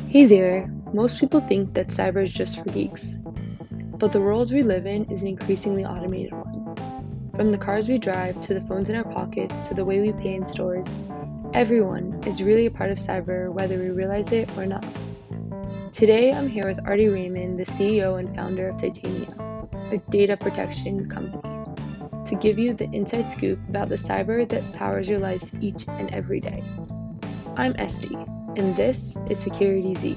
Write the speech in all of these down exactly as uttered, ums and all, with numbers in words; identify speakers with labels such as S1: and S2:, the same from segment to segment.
S1: Hey there! Most people think that cyber is just for geeks, but the world we live in is an increasingly automated one. From the cars we drive, to the phones in our pockets, to the way we pay in stores, everyone is really a part of cyber whether we realize it or not. Today I'm here with Artie Raymond, the C E O and founder of Titanium, a data protection company, to give you the inside scoop about the cyber that powers your life each and every day. I'm Esty, and this is Security Z.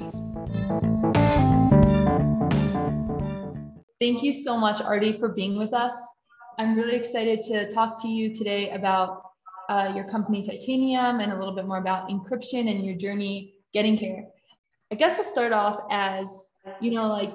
S2: Thank you so much, Artie, for being with us. I'm really excited to talk to you today about uh, your company Titanium and a little bit more about encryption and your journey getting here. I guess we'll start off as, you know, like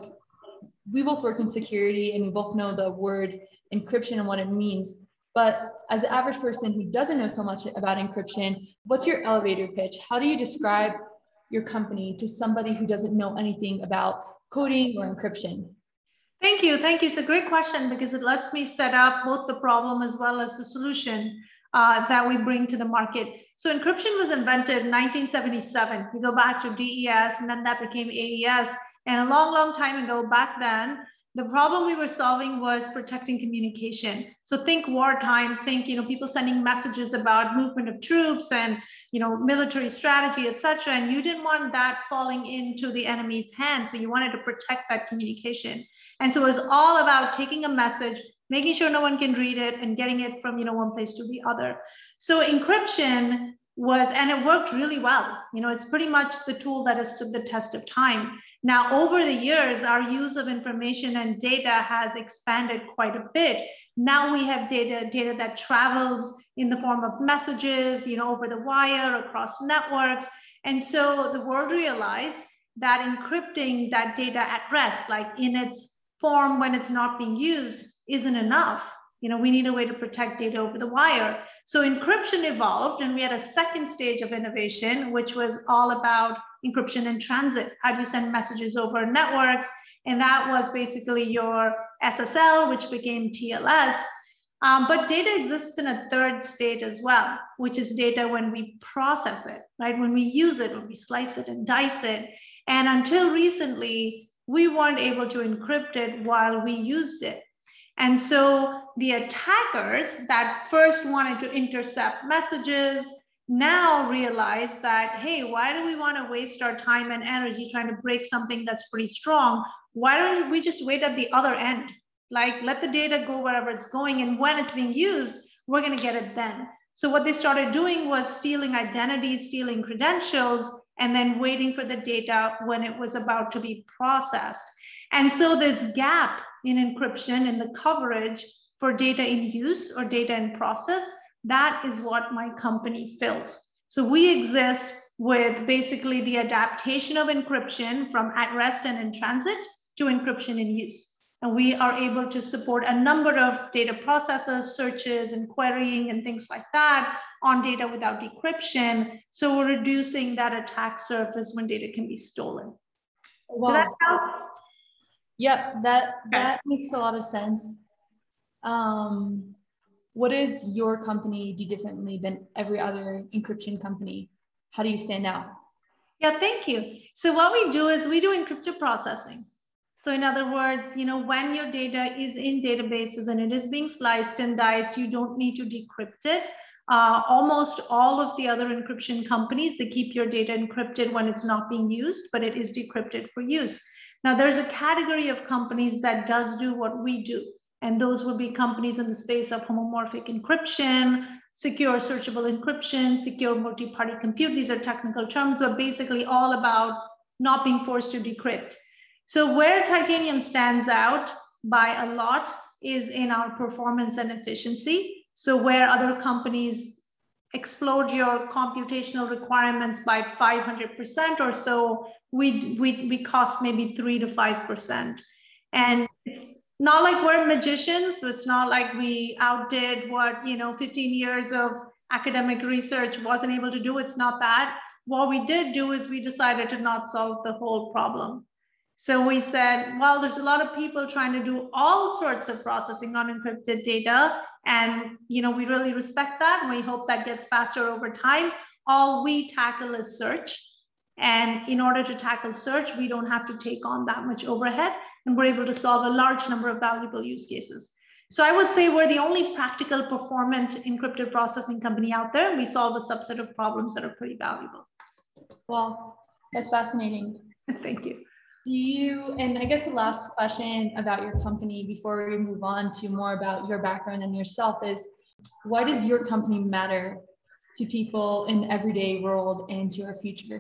S2: we both work in security and we both know the word encryption and what it means. But as an average person who doesn't know so much about encryption, what's your elevator pitch? How do you describe your company to somebody who doesn't know anything about coding or encryption?
S3: Thank you. Thank you. It's a great question because it lets me set up both the problem as well as the solution uh, that we bring to the market. So encryption was invented in nineteen seventy-seven. You go back to D E S and then that became A E S. And a long, long time ago back then, the problem we were solving was protecting communication. So think wartime, think, you know, people sending messages about movement of troops and, you know, military strategy, et cetera. And you didn't want that falling into the enemy's hands. So you wanted to protect that communication. And so it was all about taking a message, making sure no one can read it and getting it from, you know, one place to the other. So encryption was, and it worked really well. You know, it's pretty much the tool that has stood the test of time. Now, over the years, our use of information and data has expanded quite a bit. Now we have data, data that travels in the form of messages, you know, over the wire, across networks. And so the world realized that encrypting that data at rest, like in its form when it's not being used, isn't enough. You know, we need a way to protect data over the wire. So encryption evolved, and we had a second stage of innovation, which was all about encryption in transit. How do you send messages over networks? And that was basically your S S L, which became T L S. Um, but data exists in a third state as well, which is data when we process it, right? When we use it, when we slice it and dice it. And until recently, we weren't able to encrypt it while we used it. And so the attackers that first wanted to intercept messages now realize that, hey, why do we want to waste our time and energy trying to break something that's pretty strong? Why don't we just wait at the other end? Like, let the data go wherever it's going, and when it's being used, we're going to get it then. So what they started doing was stealing identities, stealing credentials, and then waiting for the data when it was about to be processed. And so this gap in encryption and the coverage for data in use or data in process, that is what my company fills. So we exist with basically the adaptation of encryption from at rest and in transit to encryption in use. And we are able to support a number of data processes, searches and querying and things like that on data without decryption. So we're reducing that attack surface when data can be stolen.
S2: Wow. Did that help? Yep, that, that makes a lot of sense. Um, what does your company do differently than every other encryption company? How do you stand out?
S3: Yeah, thank you. So what we do is we do encrypted processing. So in other words, you know, when your data is in databases and it is being sliced and diced, you don't need to decrypt it. Uh, almost all of the other encryption companies, they keep your data encrypted when it's not being used, but it is decrypted for use. Now, there's a category of companies that does do what we do, and those would be companies in the space of homomorphic encryption, secure searchable encryption, secure multi-party compute. These are technical terms, but basically all about not being forced to decrypt. So where Titanium stands out by a lot is in our performance and efficiency. So where other companies explode your computational requirements by five hundred percent or so, we, we, we cost maybe three to five percent. And it's not like we're magicians. So it's not like we outdid what, you know, fifteen years of academic research wasn't able to do. It's not that. What we did do is we decided to not solve the whole problem. So we said, well, there's a lot of people trying to do all sorts of processing on encrypted data. And, you know, we really respect that. And we hope that gets faster over time. All we tackle is search. And in order to tackle search, we don't have to take on that much overhead, and we're able to solve a large number of valuable use cases. So I would say we're the only practical performant encrypted processing company out there. We solve a subset of problems that are pretty valuable.
S2: Wow, that's fascinating.
S3: Thank you.
S2: Do you, and I guess the last question about your company before we move on to more about your background and yourself is, why does your company matter to people in the everyday world and to our future?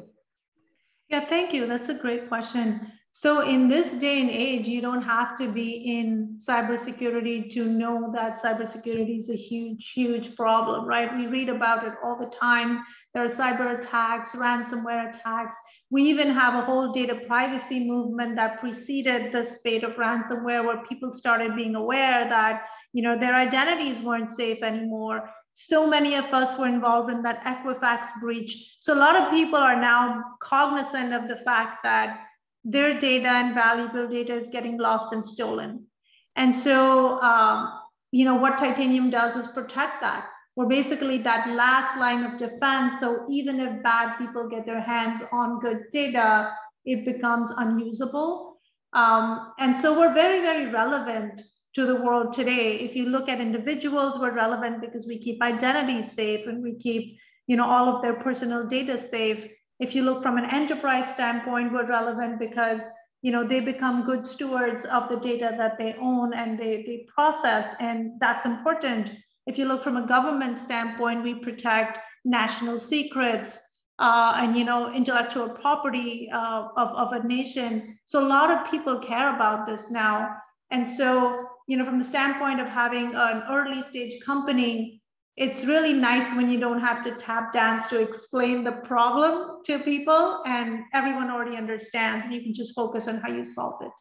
S3: Yeah, thank you. That's a great question. So in this day and age, you don't have to be in cybersecurity to know that cybersecurity is a huge, huge problem, right? We read about it all the time. There are cyber attacks, ransomware attacks. We even have a whole data privacy movement that preceded the spate of ransomware, where people started being aware that, you know, their identities weren't safe anymore. So many of us were involved in that Equifax breach. So a lot of people are now cognizant of the fact that their data and valuable data is getting lost and stolen. And so, um, you know, what Titanium does is protect that. We're basically that last line of defense. So even if bad people get their hands on good data, it becomes unusable. Um, and so we're very, very relevant to the world today. If you look at individuals, we're relevant because we keep identities safe and we keep, you know, all of their personal data safe. If you look from an enterprise standpoint, we're relevant because, you know, they become good stewards of the data that they own and they, they process, and that's important. If you look from a government standpoint, we protect national secrets uh, and, you know, intellectual property uh, of, of a nation. So a lot of people care about this now. And so, you know, from the standpoint of having an early stage company, it's really nice when you don't have to tap dance to explain the problem to people, and everyone already understands, and you can just focus on how you solve it.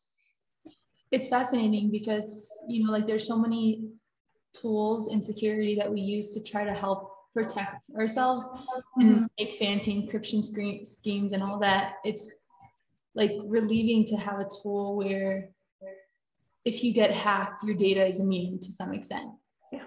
S2: It's fascinating because, you know, like there's so many tools in security that we use to try to help protect ourselves mm-hmm. and make fancy encryption schemes and all that. It's like relieving to have a tool where if you get hacked, your data is immune to some extent.
S3: Yeah,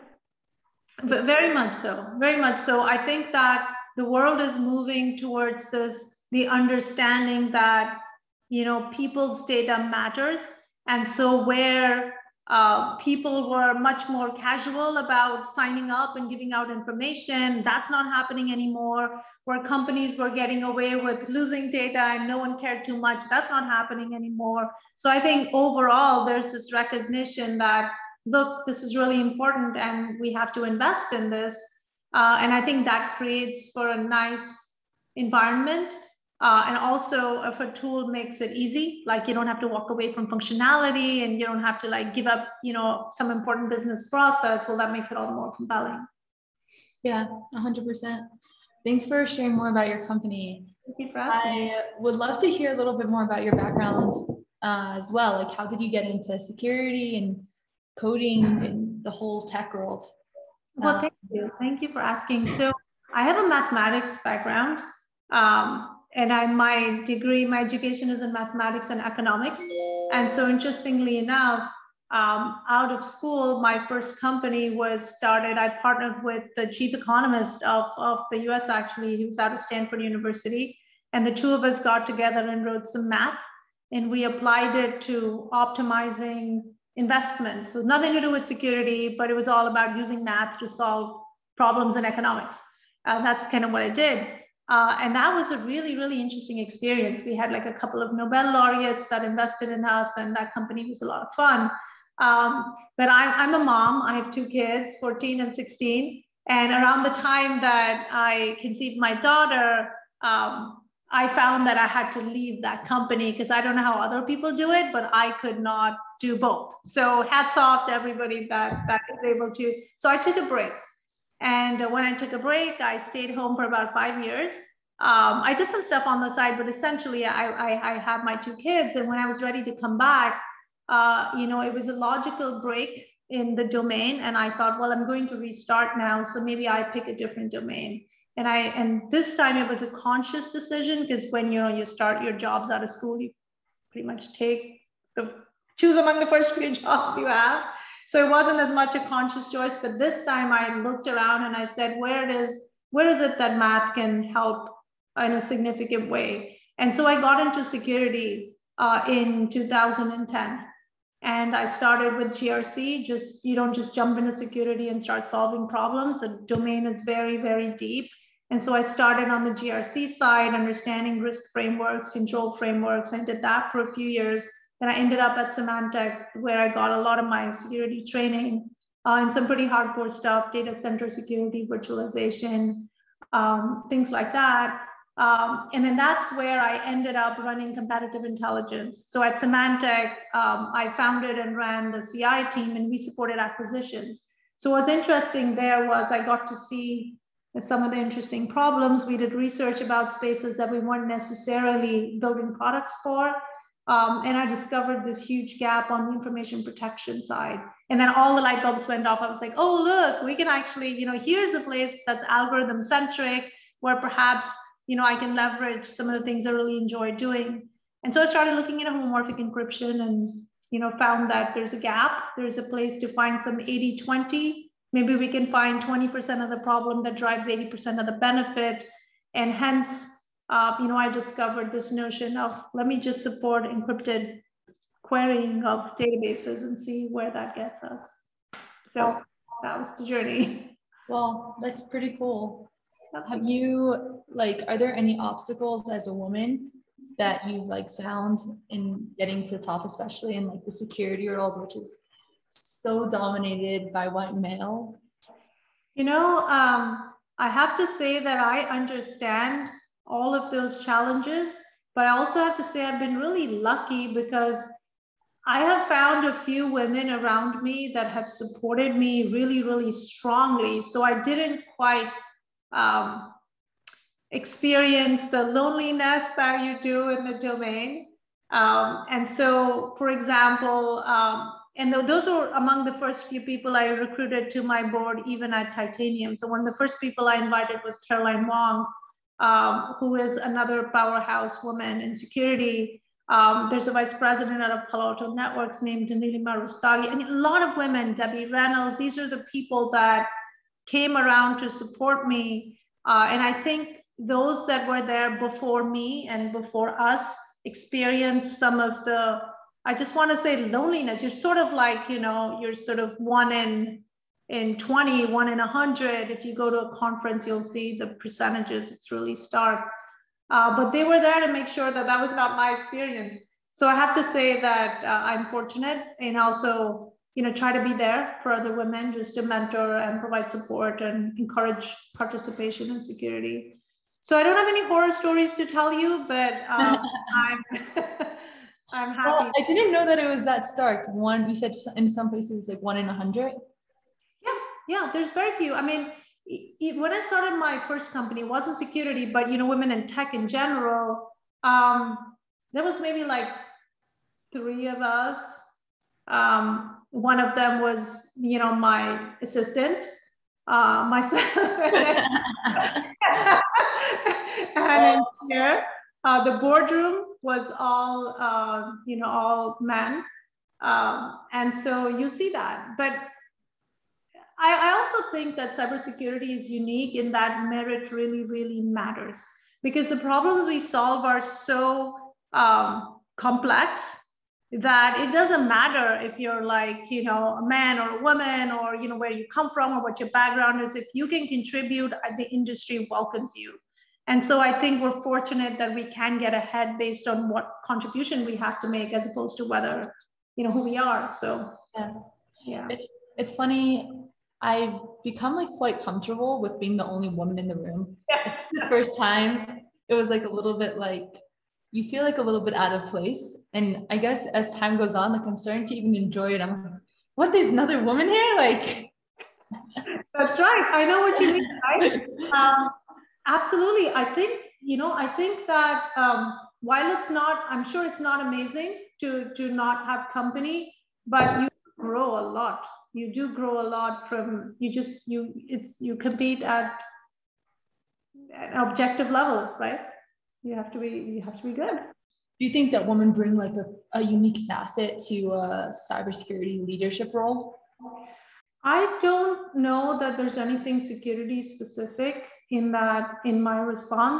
S3: but very much so, very much so. I think that the world is moving towards this, the understanding that, you know, people's data matters. And so where uh, people were much more casual about signing up and giving out information, that's not happening anymore. Where companies were getting away with losing data and no one cared too much, that's not happening anymore. So I think overall there's this recognition that, look, this is really important and we have to invest in this. Uh, and I think that creates for a nice environment. Uh, and also if a tool makes it easy, like you don't have to walk away from functionality and you don't have to like give up, you know, some important business process, well, that makes it all the more compelling.
S2: Yeah, one hundred percent. Thanks for sharing more about your company.
S3: Thank you for asking.
S2: I would love to hear a little bit more about your background uh, as well. Like, how did you get into security and coding and the whole tech world?
S3: Well, thank you. Thank you for asking. So I have a mathematics background. Um, and I, my degree, my education is in mathematics and economics. And so interestingly enough, um, out of school, my first company was started. I partnered with the chief economist of, of the U S actually. He was out of Stanford University. And the two of us got together and wrote some math. And we applied it to optimizing investments. So nothing to do with security, but it was all about using math to solve problems in economics. Uh, that's kind of what I did. Uh, and that was a really, really interesting experience. We had like a couple of Nobel laureates that invested in us, and that company was a lot of fun. Um, but I'm, I'm a mom. I have two kids, fourteen and sixteen. And around the time that I conceived my daughter, um, I found that I had to leave that company because I don't know how other people do it, but I could not do both. So hats off to everybody that, that was able to. So I took a break. And when I took a break, I stayed home for about five years. Um, I did some stuff on the side, but essentially I, I, I had my two kids. And when I was ready to come back, uh, you know, it was a logical break in the domain. And I thought, well, I'm going to restart now. So maybe I pick a different domain. And I, and this time it was a conscious decision, because when you know you start your jobs out of school, you pretty much take the, choose among the first few jobs you have. So it wasn't as much a conscious choice, but this time I looked around and I said, where it is, where is it that math can help in a significant way? And so I got into security uh, in two thousand ten. And I started with G R C. Just, you don't just jump into security and start solving problems. The domain is very, very deep. And so I started on the G R C side, understanding risk frameworks, control frameworks. I did that for a few years. Then I ended up at Symantec, where I got a lot of my security training uh, and some pretty hardcore stuff, data center security, virtualization, um, things like that. Um, and then that's where I ended up running competitive intelligence. So at Symantec, um, I founded and ran the C I team, and we supported acquisitions. So what's interesting there was I got to see some of the interesting problems. We did research about spaces that we weren't necessarily building products for. Um, and I discovered this huge gap on the information protection side. And then all the light bulbs went off. I was like, oh, look, we can actually, you know, here's a place that's algorithm centric, where perhaps, you know, I can leverage some of the things I really enjoy doing. And so I started looking at homomorphic encryption and, you know, found that there's a gap. There's a place to find some eighty twenty. Maybe we can find twenty percent of the problem that drives eighty percent of the benefit. And hence, uh, you know, I discovered this notion of, let me just support encrypted querying of databases and see where that gets us. So that was the journey.
S2: Well, that's pretty cool. Have you, like, are there any obstacles as a woman that you've like found in getting to the top, especially in like the security world, which is so dominated by white male?
S3: You know, um, I have to say that I understand all of those challenges, but I also have to say I've been really lucky because I have found a few women around me that have supported me really, really strongly. So I didn't quite um, experience the loneliness that you do in the domain. Um, and so, for example, um, and th those were among the first few people I recruited to my board, even at Titanium. So one of the first people I invited was Caroline Wong, um, who is another powerhouse woman in security. Um, there's a vice president out of Palo Alto Networks named Nilima Rustagi, and a lot of women, Debbie Reynolds. These are the people that came around to support me. Uh, and I think those that were there before me and before us experienced some of the, I just want to say loneliness. You're sort of like, you know, you're sort of one in, in twenty, one in one hundred. If you go to a conference, you'll see the percentages. It's really stark. Uh, but they were there to make sure that that was not my experience. So I have to say that uh, I'm fortunate, and also, you know, try to be there for other women, just to mentor and provide support and encourage participation in security. So I don't have any horror stories to tell you, but um, I'm, I'm happy.
S2: Well, I didn't know that it was that stark. One, you said in some places like one in a hundred.
S3: Yeah, yeah, there's very few. I mean, when I started my first company, it wasn't security, but, you know, women in tech in general, um, there was maybe like three of us. Um, one of them was, you know, my assistant, uh, myself, and engineer. Uh, the boardroom was all, uh, you know, all men. Um, and so you see that. But I, I also think that cybersecurity is unique in that merit really, really matters, because the problems we solve are so um, complex that it doesn't matter if you're like, you know, a man or a woman, or, you know, where you come from or what your background is. If you can contribute, the industry welcomes you. And so I think we're fortunate that we can get ahead based on what contribution we have to make, as opposed to whether, you know, who we are. So
S2: yeah,
S3: yeah.
S2: It's, it's funny. I've become like quite comfortable with being the only woman in the room.
S3: Yes.
S2: The first time, it was like a little bit like, you feel like a little bit out of place. And I guess as time goes on, like I'm starting to even enjoy it. I'm like, what, there's another woman here? Like,
S3: that's right. I know what you mean, right? Um, absolutely. I think, you know, I think that um, while it's not, I'm sure it's not amazing to, to not have company, but you grow a lot. You do grow a lot from, you just, you, it's, you compete at an objective level, right? You have to be, you have to be good.
S2: Do you think that women bring like a, a unique facet to a cybersecurity leadership role?
S3: I don't know that there's anything security specific in that, in my response.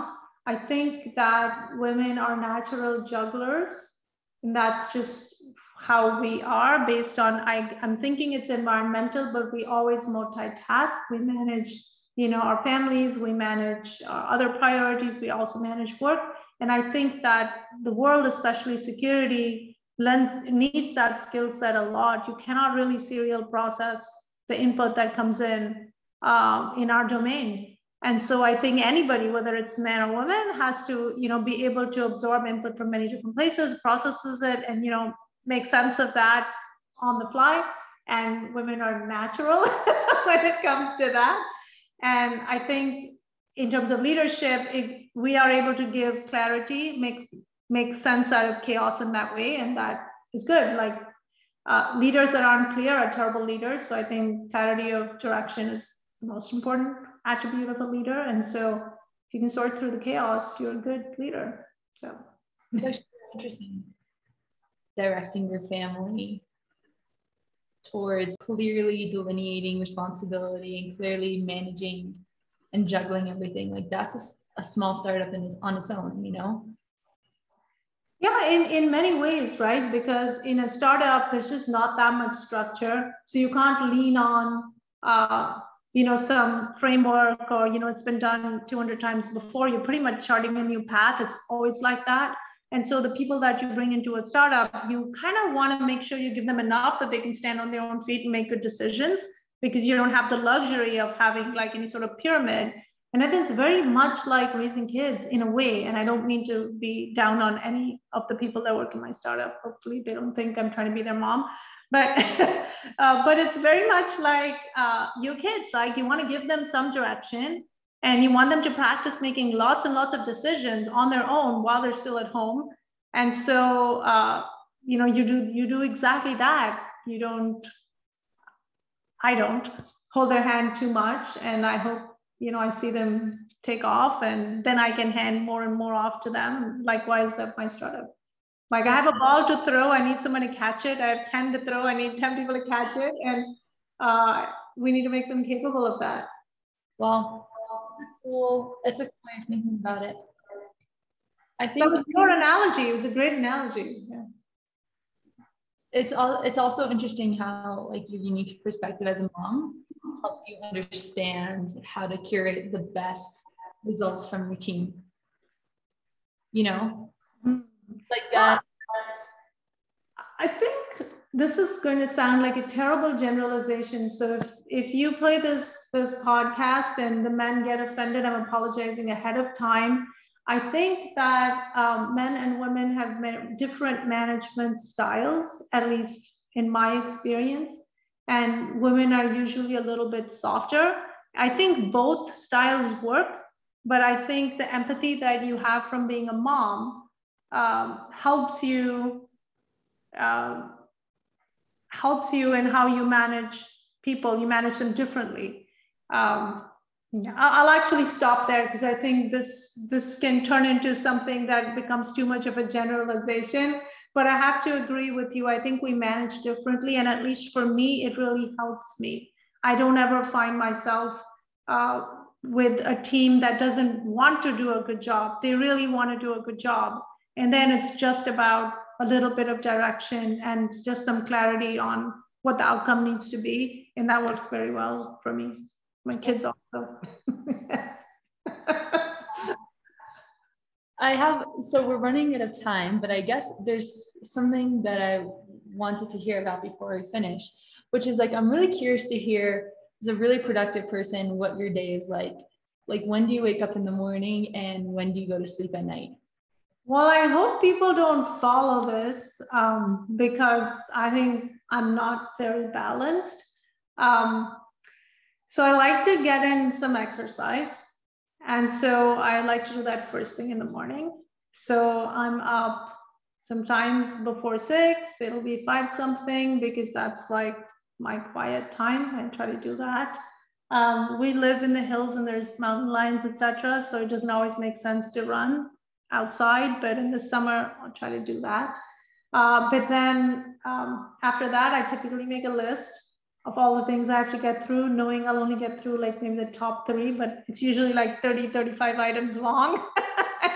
S3: I think that women are natural jugglers, and that's just how we are based on, I, I'm thinking it's environmental, but we always multitask. We manage, you know, our families, we manage our other priorities, we also manage work. And I think that the world, especially security, lends, needs that skill set a lot. You cannot really serial process the input that comes in um, in our domain. And so I think anybody, whether it's man or woman, has to, you know, be able to absorb input from many different places, processes it, and, you know, make sense of that on the fly. And women are natural when it comes to that. And I think in terms of leadership, if we are able to give clarity, make make sense out of chaos in that way, and that is good. Like uh, leaders that aren't clear are terrible leaders. So I think clarity of direction is the most important attribute of a leader. And so if you can sort through the chaos, you're a good leader. So
S2: it's actually interesting. Directing your family towards clearly delineating responsibility and clearly managing and juggling everything. Like that's a, a small startup in, on its own, you know?
S3: Yeah, in, in many ways, right? Because in a startup, there's just not that much structure. So you can't lean on, uh, you know, some framework or, you know, it's been done two hundred times before. You're pretty much charting a new path. It's always like that. And so the people that you bring into a startup, you kind of want to make sure you give them enough that they can stand on their own feet and make good decisions, because you don't have the luxury of having like any sort of pyramid. And I think it's very much like raising kids in a way. And I don't mean to be down on any of the people that work in my startup. Hopefully they don't think I'm trying to be their mom. But, uh, but it's very much like uh, your kids, like you want to give them some direction. And you want them to practice making lots and lots of decisions on their own while they're still at home. And so, uh, you know, you do you do exactly that. You don't, I don't hold their hand too much. And I hope, you know, I see them take off, and then I can hand more and more off to them. Likewise at my startup. Like I have a ball to throw, I need someone to catch it. I have ten to throw, I need ten people to catch it. And uh, we need to make them capable of that.
S2: Well, it's a cool, it's a cool way of thinking about it. I think
S3: that was your analogy. It was a great analogy. Yeah.
S2: It's all, it's also interesting how like your unique perspective as a mom helps you understand how to curate the best results from your team. You know, mm-hmm. like that.
S3: I think this is going to sound like a terrible generalization. So if, if you play this, this podcast and the men get offended, I'm apologizing ahead of time. I think that um, men and women have ma- different management styles, at least in my experience. And women are usually a little bit softer. I think both styles work, but I think the empathy that you have from being a mom um, helps you uh, helps you in how you manage people. You manage them differently. Um, yeah, I'll actually stop there because I think this this can turn into something that becomes too much of a generalization. But I have to agree with you. I think we manage differently, and at least for me, it really helps me. I don't ever find myself uh, with a team that doesn't want to do a good job. They really want to do a good job, and then it's just about a little bit of direction and just some clarity on what the outcome needs to be, and that works very well for me. My kids also. Yes.
S2: I have, so we're running out of time, but I guess there's something that I wanted to hear about before we finish, which is like, I'm really curious to hear, as a really productive person, what your day is like. Like, when do you wake up in the morning and when do you go to sleep at night?
S3: Well, I hope people don't follow this um, because I think I'm not very balanced. Um, so I like to get in some exercise. And so I like to do that first thing in the morning. So I'm up sometimes before six, it'll be five something because that's like my quiet time. I try to do that. Um, we live in the hills and there's mountain lions, et cetera. So it doesn't always make sense to run outside, but in the summer, I'll try to do that. Uh, but then um, after that, I typically make a list of all the things I have to get through, knowing I'll only get through like maybe the top three, but it's usually like thirty, thirty-five items long.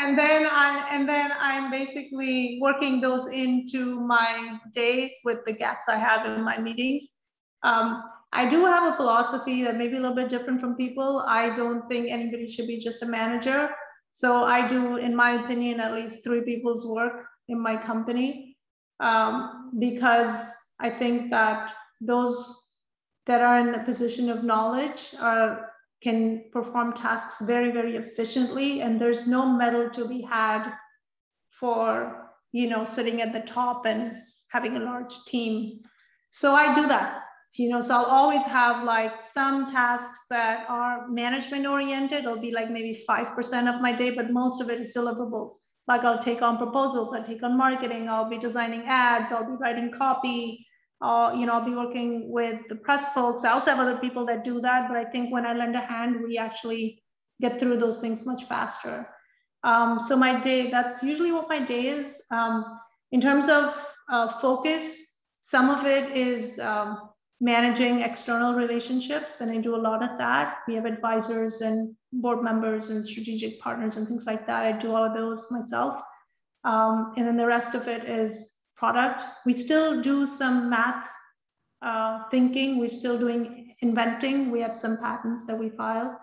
S3: and then I and then I'm basically working those into my day with the gaps I have in my meetings. Um, I do have a philosophy that may be a little bit different from people. I don't think anybody should be just a manager. So I do, in my opinion, at least three people's work in my company, um, because I think that those that are in a position of knowledge are can perform tasks very, very efficiently, and there's no medal to be had for, you know, sitting at the top and having a large team. So I do that, you know, so I'll always have like some tasks that are management oriented. It'll be like maybe five percent of my day, but most of it is deliverables. Like I'll take on proposals, I take on marketing, I'll be designing ads, I'll be writing copy, Uh, you know, I'll be working with the press folks. I also have other people that do that, but I think when I lend a hand, we actually get through those things much faster. Um, so my day, that's usually what my day is. Um, in terms of uh, focus, some of it is um, managing external relationships, and I do a lot of that. We have advisors and board members and strategic partners and things like that. I do all of those myself. Um, and then the rest of it is product. We still do some math uh, thinking. We're still doing inventing. We have some patents that we file.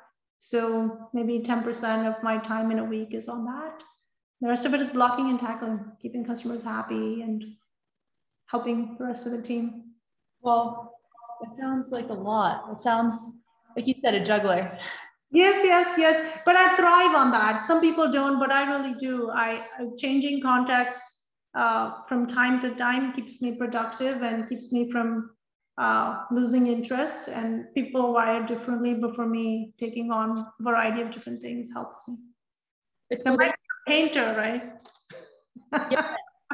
S3: So maybe ten percent of my time in a week is on that. The rest of it is blocking and tackling, keeping customers happy and helping the rest of the team.
S2: Well, it sounds like a lot. It sounds, like you said, a juggler.
S3: Yes, yes, yes. But I thrive on that. Some people don't, but I really do. I, changing context Uh, from time to time keeps me productive and keeps me from uh, losing interest, and people wired differently, but for me, taking on a variety of different things helps me.
S2: It's
S3: I'm
S2: cool.
S3: like a painter, right?
S2: Yeah.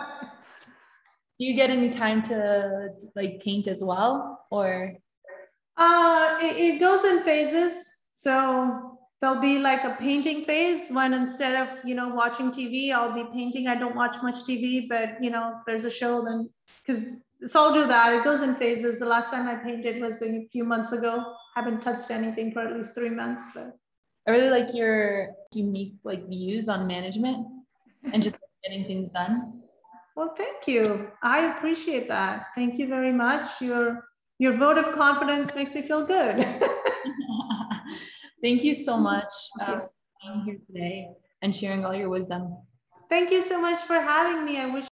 S2: Do you get any time to, to like paint as well, or?
S3: Uh, it, it goes in phases. So there'll be like a painting phase when instead of, you know, watching T V, I'll be painting. I don't watch much T V, but, you know, there's a show then, because so I'll do that. It goes in phases. The last time I painted was a few months ago. Haven't touched anything for at least three months. But
S2: I really like your unique like views on management and just getting things done.
S3: Well, thank you. I appreciate that. Thank you very much. Your your vote of confidence makes me feel good.
S2: Thank you so much uh, for being here today and sharing all your wisdom.
S3: Thank you so much for having me. I wish